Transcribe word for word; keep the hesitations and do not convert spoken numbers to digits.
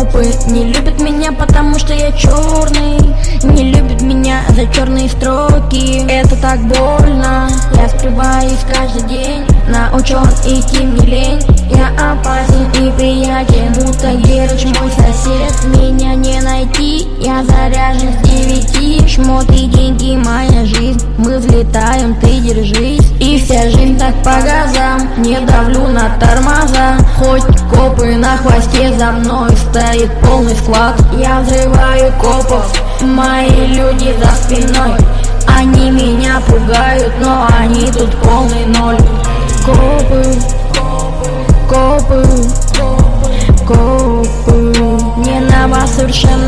Копы не любят меня, потому что я черный. Не любят меня за черные строки. Это так больно. Я скрываюсь каждый день. Научен идти мне лень. Я опасен и приятен, будто Герыч мой сосед. Меня не найти, я заряжен с девяти. Шмоты, деньги, моя жизнь. Мы взлетаем, ты держись. И вся жизнь так по газам. Не давлю на тормоза. Хоть копы на хвосте, за мной стоит полный склад. Я взрываю копов, мои люди за спиной. Они меня пугают, но они тут полный ноль. Копы, копы, копы. Мне на вас совершенно